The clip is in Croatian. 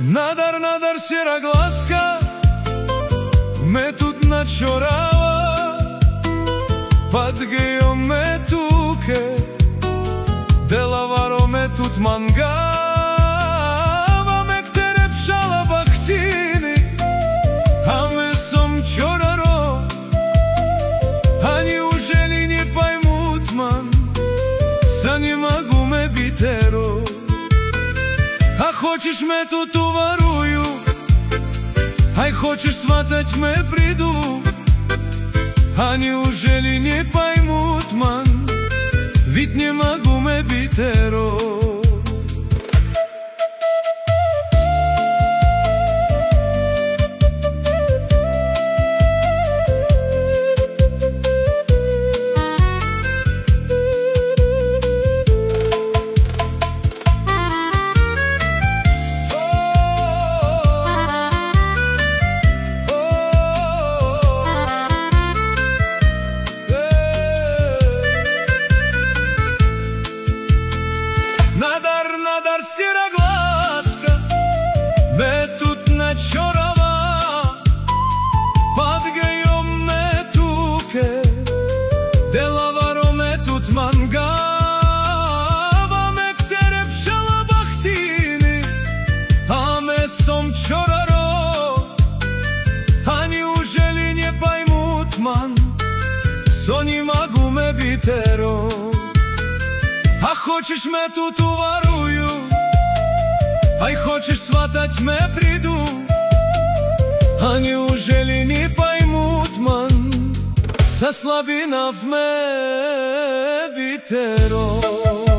Nadar sjera glaska me tut načorava, pad gejo me tuke, delavaro me tut mangava, me ktere pšala bahtini, a me som čoraro, ani u želji nje pajmut man, sa nje magu me bitero. A hoćeš me tu varuju, aj hoćeš svatać me pridu, a ni u želji nje pajmut man, vid nje magu me bitero. Nadar sjera glaska me tut načorava, pad gejo me tuke, delavaro me tut mangava, me ktere pšala bahtini, a me som čoraro, ani u želji nje pajmut man, so nji magu me bitero. A hoćeš me tu varuju, aj hoćeš svatać me pridu, a ni u želji ni pajmut man, sa slabinav me bitero.